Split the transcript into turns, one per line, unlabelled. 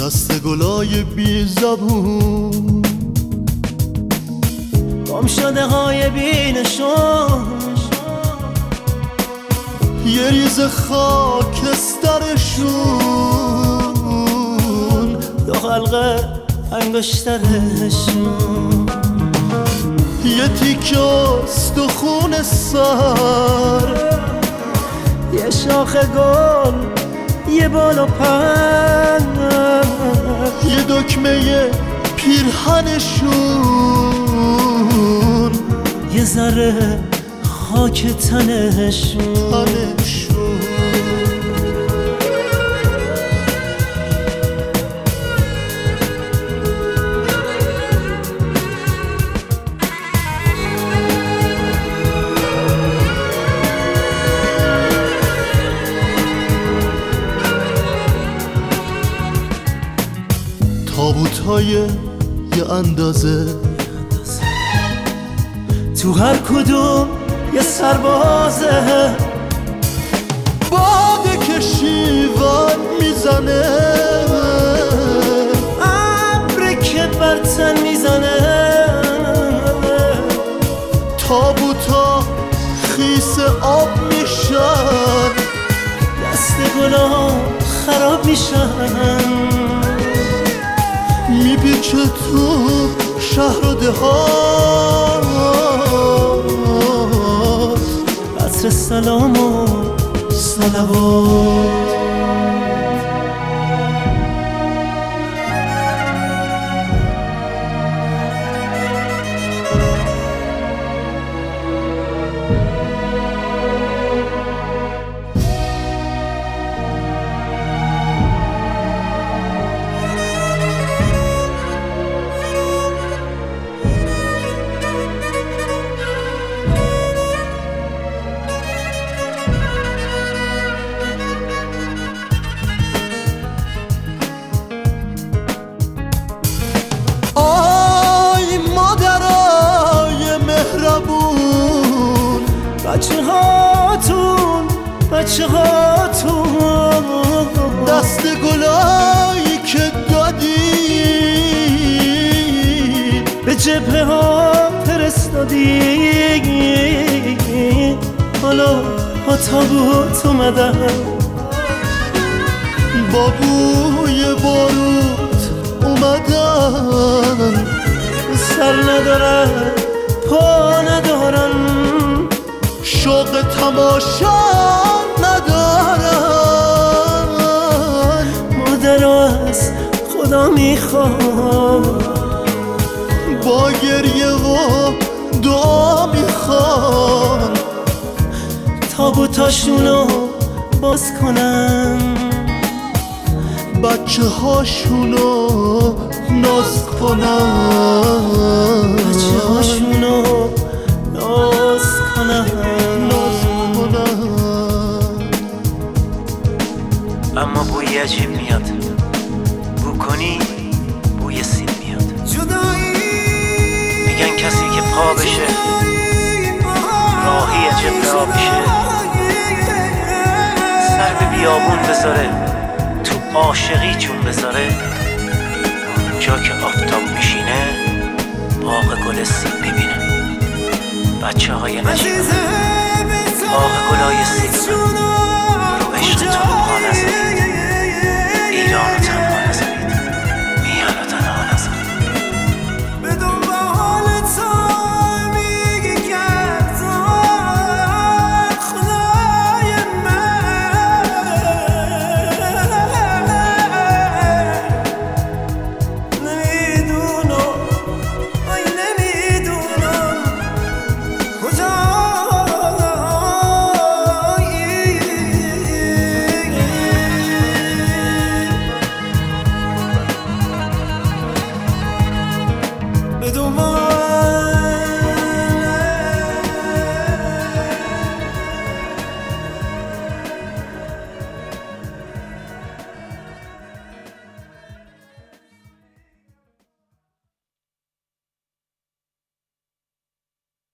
دست گلای بی زبون،
گم شده های بی نشون،
یه ریز خاکسترشون،
دو حلقه انگشترشون،
یه تیکه استخون سر،
یه شاخ گل، یه بال و پر،
یه دکمه پیرهنشون،
یه ذره خاک تنشون.
تابوت‌های یه اندازه،
تو هر کدوم یه سربازه،
باده که شیون میزنه،
ابری که بر تن میزنه،
تابوتا خیس آب میشن،
دست گلا خراب میشن،
میپیچه تو شهر و دهات،
عطر سلام و صلوات. بچه هاتون
دست گلایی که دادی
به جبهه ها فرستادی، حالا با تابوت اومدن،
با بوی باروت اومدن،
سر ندارن پا ندارن،
شوق تماشا ندارن.
مادر از خدا میخوام،
با گریه و دعا میخوان،
تابوتاشونو باز کنن،
بچه هاشونو ناز کنن،
بچه هاشونو ناز کنن.
اما بوی عجیب میاد، بو کنی بوی سیب میاد. میگن کسی که پا بشه راهی عجب را بشه، سر به بیابون بذاره تو عاشقی جون بذاره، جا که آفتاب میشینه باغ گل سیب ببینه. بچه های نشینه باغ گلای سیب رو عشق تو پا نزن.